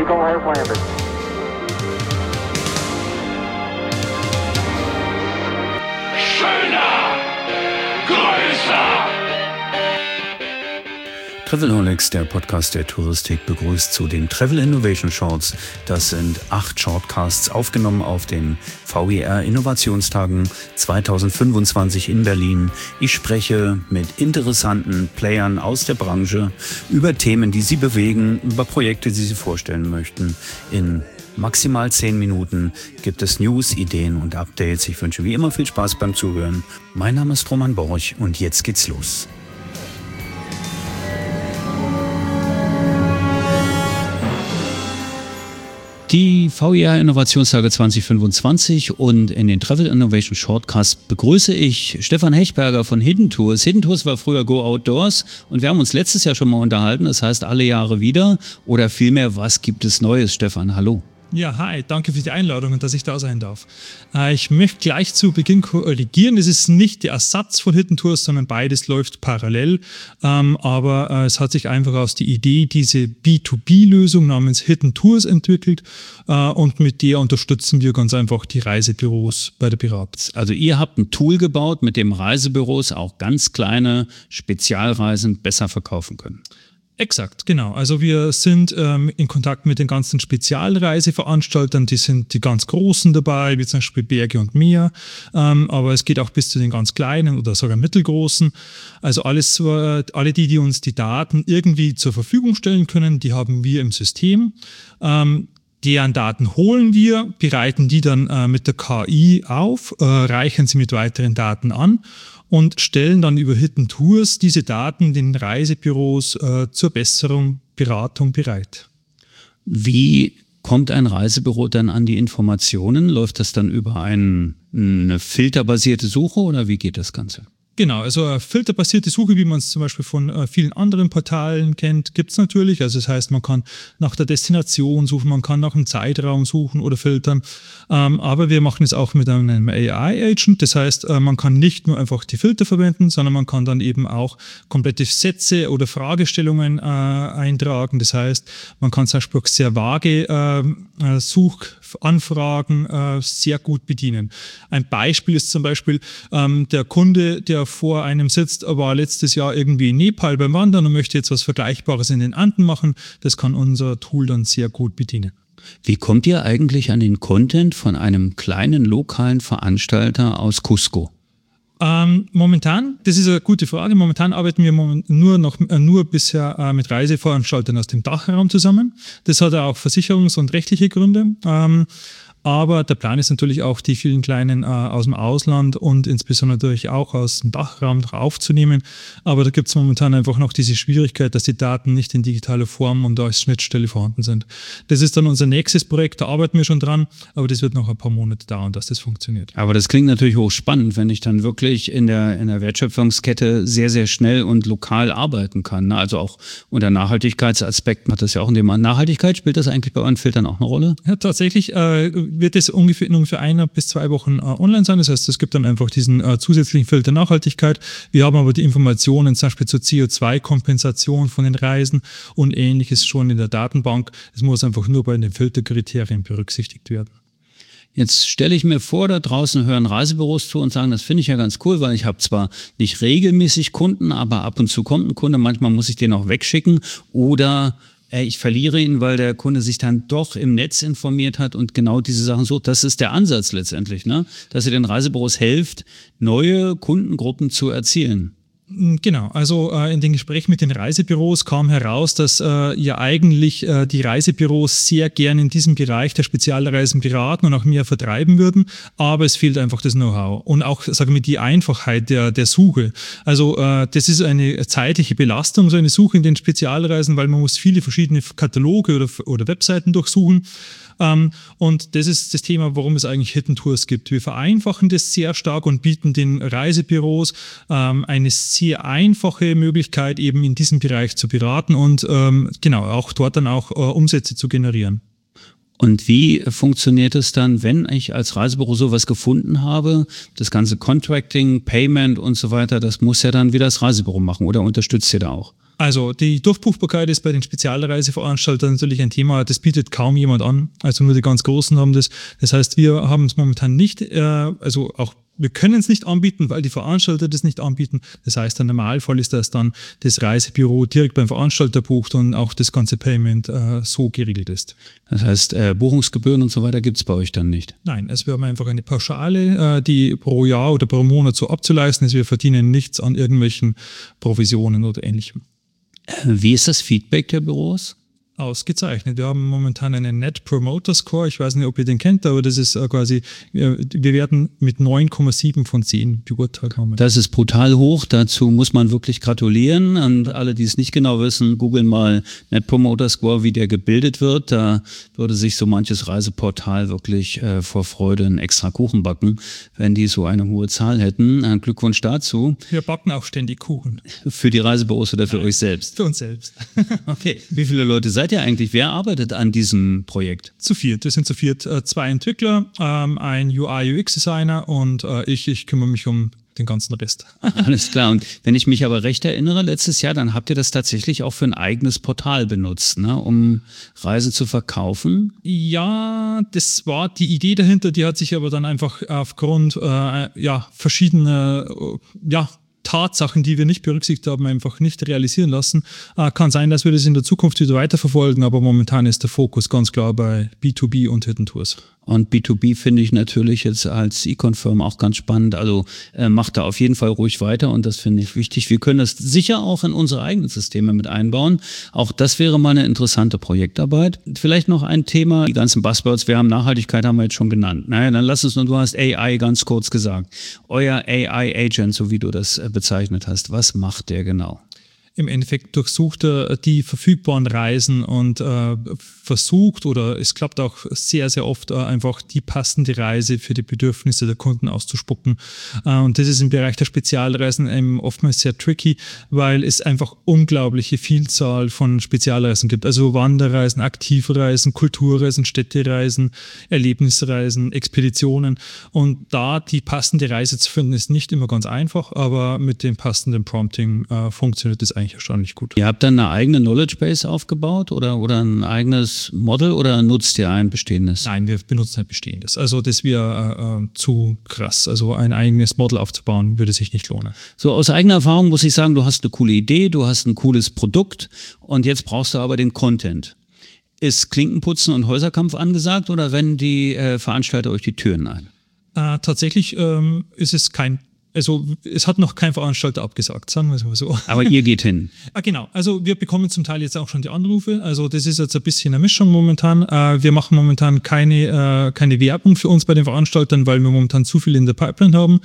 Eagle has landed. Schöner, größer. Travelholics, der Podcast der Touristik, begrüßt zu den Travel Innovation Shorts. Das sind 8 Shortcasts, aufgenommen auf den VIR Innovationstagen 2025 in Berlin. Ich spreche mit interessanten Playern aus der Branche über Themen, die sie bewegen, über Projekte, die sie vorstellen möchten. In maximal 10 Minuten gibt es News, Ideen und Updates. Ich wünsche wie immer viel Spaß beim Zuhören. Mein Name ist Roman Borch und jetzt geht's los. Die VIR Innovationstage 2025 und in den Travel Innovation Shortcast begrüße ich Stefan Hechberger von Hidden Tours. Hidden Tours war früher Go Outdoors und wir haben uns letztes Jahr schon mal unterhalten, das heißt alle Jahre wieder oder vielmehr, was gibt es Neues, Stefan? Hallo. Ja, hi, danke für die Einladung und dass ich da sein darf. Ich möchte gleich zu Beginn korrigieren, es ist nicht der Ersatz von Hidden Tours, sondern beides läuft parallel, aber es hat sich einfach aus der Idee diese B2B-Lösung namens Hidden Tours entwickelt und mit der unterstützen wir ganz einfach die Reisebüros bei der Beratung. Also ihr habt ein Tool gebaut, mit dem Reisebüros auch ganz kleine Spezialreisen besser verkaufen können. Exakt, genau. Also wir sind in Kontakt mit den ganzen Spezialreiseveranstaltern, die sind die ganz Großen dabei, wie zum Beispiel Berge und Meer, aber es geht auch bis zu den ganz Kleinen oder sogar Mittelgroßen. Also alle die uns die Daten irgendwie zur Verfügung stellen können, die haben wir im System. Deren Daten holen wir, bereiten die dann mit der KI auf, reichern sie mit weiteren Daten an und stellen dann über Hidden Tours diese Daten den Reisebüros zur besseren Beratung bereit. Wie kommt ein Reisebüro dann an die Informationen? Läuft das dann über eine filterbasierte Suche oder wie geht das Ganze? Genau, also eine filterbasierte Suche, wie man es zum Beispiel von vielen anderen Portalen kennt, gibt es natürlich. Also das heißt, man kann nach der Destination suchen, man kann nach einem Zeitraum suchen oder filtern. Aber wir machen es auch mit einem AI-Agent. Das heißt, man kann nicht nur einfach die Filter verwenden, sondern man kann dann eben auch komplette Sätze oder Fragestellungen eintragen. Das heißt, man kann zum Beispiel auch sehr vage Suchanfragen sehr gut bedienen. Ein Beispiel ist zum Beispiel der Kunde, der vor einem sitzt, war letztes Jahr irgendwie in Nepal beim Wandern und möchte jetzt was Vergleichbares in den Anden machen. Das kann unser Tool dann sehr gut bedienen. Wie kommt ihr eigentlich an den Content von einem kleinen lokalen Veranstalter aus Cusco? Momentan, das ist eine gute Frage, momentan arbeiten wir nur bisher mit Reiseveranstaltern aus dem Dachraum zusammen. Das hat auch versicherungs- und rechtliche Gründe. Aber der Plan ist natürlich auch, die vielen Kleinen aus dem Ausland und insbesondere natürlich auch aus dem Dachraum aufzunehmen. Aber da gibt es momentan einfach noch diese Schwierigkeit, dass die Daten nicht in digitaler Form und als Schnittstelle vorhanden sind. Das ist dann unser nächstes Projekt, da arbeiten wir schon dran, aber das wird noch ein paar Monate dauern, dass das funktioniert. Aber das klingt natürlich hochspannend, wenn ich dann wirklich in der Wertschöpfungskette sehr, sehr schnell und lokal arbeiten kann. Also auch unter Nachhaltigkeitsaspekten hat das ja auch ein Thema. Nachhaltigkeit, spielt das eigentlich bei euren Filtern auch eine Rolle? Ja, tatsächlich wird es in ungefähr 1 bis 2 Wochen online sein. Das heißt, es gibt dann einfach diesen zusätzlichen Filter Nachhaltigkeit. Wir haben aber die Informationen zum Beispiel zur CO2-Kompensation von den Reisen und Ähnliches schon in der Datenbank. Es muss einfach nur bei den Filterkriterien berücksichtigt werden. Jetzt stelle ich mir vor, da draußen hören Reisebüros zu und sagen, das finde ich ja ganz cool, weil ich habe zwar nicht regelmäßig Kunden, aber ab und zu kommt ein Kunde, manchmal muss ich den auch wegschicken oder ich verliere ihn, weil der Kunde sich dann doch im Netz informiert hat und genau diese Sachen sucht. Das ist der Ansatz letztendlich, ne? Dass ihr den Reisebüros helft, neue Kundengruppen zu erzielen. Genau, also in den Gesprächen mit den Reisebüros kam heraus, dass ja eigentlich die Reisebüros sehr gern in diesem Bereich der Spezialreisen beraten und auch mehr vertreiben würden, aber es fehlt einfach das Know-how und auch, sagen wir, die Einfachheit der Suche. Also das ist eine zeitliche Belastung, so eine Suche in den Spezialreisen, weil man muss viele verschiedene Kataloge oder Webseiten durchsuchen. Und das ist das Thema, warum es eigentlich Hidden Tours gibt. Wir vereinfachen das sehr stark und bieten den Reisebüros eine sehr einfache Möglichkeit, eben in diesem Bereich zu beraten und genau auch dort dann auch Umsätze zu generieren. Und wie funktioniert es dann, wenn ich als Reisebüro sowas gefunden habe? Das ganze Contracting, Payment und so weiter, das muss ja dann wieder das Reisebüro machen oder unterstützt ihr da auch? Also die Durchbuchbarkeit ist bei den Spezialreiseveranstaltern natürlich ein Thema, das bietet kaum jemand an. Also nur die ganz Großen haben das. Das heißt, wir haben es momentan nicht, wir können es nicht anbieten, weil die Veranstalter das nicht anbieten. Das heißt, der Normalfall ist, dass dann das Reisebüro direkt beim Veranstalter bucht und auch das ganze Payment so geregelt ist. Das heißt, Buchungsgebühren und so weiter gibt es bei euch dann nicht? Nein, also wir haben einfach eine Pauschale, die pro Jahr oder pro Monat so abzuleisten ist. Wir verdienen nichts an irgendwelchen Provisionen oder Ähnlichem. Wie ist das Feedback der Büros? Ausgezeichnet. Wir haben momentan einen Net Promoter Score. Ich weiß nicht, ob ihr den kennt, aber das ist quasi, wir werden mit 9,7 von 10 beurteilt. Das ist brutal hoch. Dazu muss man wirklich gratulieren. Und alle, die es nicht genau wissen, googeln mal Net Promoter Score, wie der gebildet wird. Da würde sich so manches Reiseportal wirklich vor Freude einen extra Kuchen backen, wenn die so eine hohe Zahl hätten. Glückwunsch dazu. Wir backen auch ständig Kuchen. Für die Reisebüros oder für euch selbst? Für uns selbst. Okay. Wie viele Leute seid ihr eigentlich? Wer arbeitet an diesem Projekt? Zu viert. Wir sind zu viert. 2 Entwickler, ein UI-UX-Designer und ich kümmere mich um den ganzen Rest. Alles klar. Und wenn ich mich aber recht erinnere, letztes Jahr, dann habt ihr das tatsächlich auch für ein eigenes Portal benutzt, ne, um Reisen zu verkaufen? Ja, das war die Idee dahinter. Die hat sich aber dann einfach aufgrund verschiedener Tatsachen, die wir nicht berücksichtigt haben, einfach nicht realisieren lassen. Kann sein, dass wir das in der Zukunft wieder weiterverfolgen, aber momentan ist der Fokus ganz klar bei B2B und Hidden Tours. Und B2B finde ich natürlich jetzt als eConfirm auch ganz spannend. Also macht da auf jeden Fall ruhig weiter und das finde ich wichtig. Wir können das sicher auch in unsere eigenen Systeme mit einbauen. Auch das wäre mal eine interessante Projektarbeit. Vielleicht noch ein Thema, die ganzen Buzzwords, wir haben Nachhaltigkeit, haben wir jetzt schon genannt. Naja, dann lass uns nur, du hast AI ganz kurz gesagt. Euer AI-Agent, so wie du das bezeichnet hast, was macht der genau? Im Endeffekt durchsucht er die verfügbaren Reisen und versucht, oder es klappt auch sehr, sehr oft, einfach die passende Reise für die Bedürfnisse der Kunden auszuspucken. Und das ist im Bereich der Spezialreisen eben oftmals sehr tricky, weil es einfach unglaubliche Vielzahl von Spezialreisen gibt. Also Wanderreisen, Aktivreisen, Kulturreisen, Städtereisen, Erlebnisreisen, Expeditionen. Und da die passende Reise zu finden, ist nicht immer ganz einfach, aber mit dem passenden Prompting funktioniert das eigentlich erstaunlich gut. Ihr habt dann eine eigene Knowledge Base aufgebaut oder ein eigenes Model oder nutzt ihr ein bestehendes? Nein, wir benutzen ein bestehendes. Also das wäre zu krass. Also ein eigenes Model aufzubauen, würde sich nicht lohnen. So aus eigener Erfahrung muss ich sagen, du hast eine coole Idee, du hast ein cooles Produkt und jetzt brauchst du aber den Content. Ist Klinkenputzen und Häuserkampf angesagt oder rennen die Veranstalter euch die Türen ein? Tatsächlich ist es es hat noch kein Veranstalter abgesagt, sagen wir es mal so. Aber ihr geht hin. Genau. Also wir bekommen zum Teil jetzt auch schon die Anrufe. Also das ist jetzt ein bisschen eine Mischung momentan. Wir machen momentan keine Werbung für uns bei den Veranstaltern, weil wir momentan zu viel in der Pipeline haben.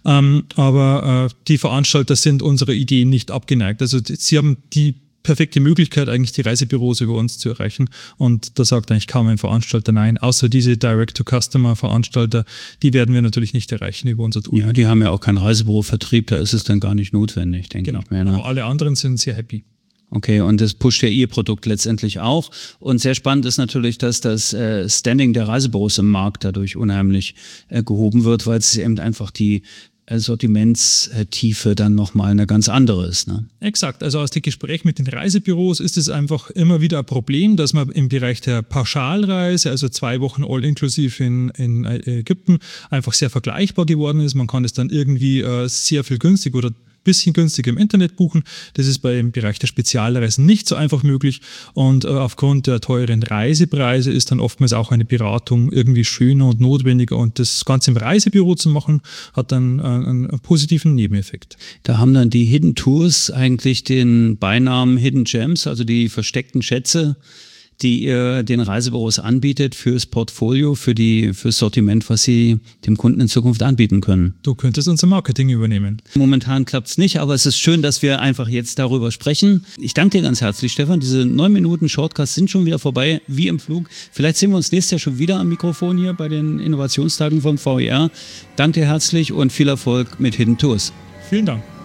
Aber die Veranstalter sind unserer Ideen nicht abgeneigt. Also sie haben die perfekte Möglichkeit, eigentlich die Reisebüros über uns zu erreichen. Und da sagt eigentlich kaum ein Veranstalter nein, außer diese Direct-to-Customer-Veranstalter, die werden wir natürlich nicht erreichen über unser Tool. Ja, die haben ja auch keinen Reisebürovertrieb, da ist es dann gar nicht notwendig, denke ich mir. Ne? Aber alle anderen sind sehr happy. Okay, und das pusht ja ihr Produkt letztendlich auch. Und sehr spannend ist natürlich, dass das Standing der Reisebüros im Markt dadurch unheimlich gehoben wird, weil es eben einfach die Sortimentstiefe dann nochmal eine ganz andere ist. Ne? Exakt, also aus dem Gespräch mit den Reisebüros ist es einfach immer wieder ein Problem, dass man im Bereich der Pauschalreise, also 2 Wochen all-inklusiv in Ägypten, einfach sehr vergleichbar geworden ist. Man kann es dann irgendwie sehr viel günstig oder bisschen günstiger im Internet buchen. Das ist beim Bereich der Spezialreisen nicht so einfach möglich und aufgrund der teuren Reisepreise ist dann oftmals auch eine Beratung irgendwie schöner und notwendiger und das Ganze im Reisebüro zu machen, hat dann einen positiven Nebeneffekt. Da haben dann die Hidden Tours eigentlich den Beinamen Hidden Gems, also die versteckten Schätze, die ihr den Reisebüros anbietet fürs Portfolio, fürs Sortiment, was sie dem Kunden in Zukunft anbieten können. Du könntest unser Marketing übernehmen. Momentan klappt's nicht, aber es ist schön, dass wir einfach jetzt darüber sprechen. Ich danke dir ganz herzlich, Stefan. Diese 9 Minuten Shortcasts sind schon wieder vorbei, wie im Flug. Vielleicht sehen wir uns nächstes Jahr schon wieder am Mikrofon hier bei den Innovationstagen vom VER. Danke dir herzlich und viel Erfolg mit Hidden Tours. Vielen Dank.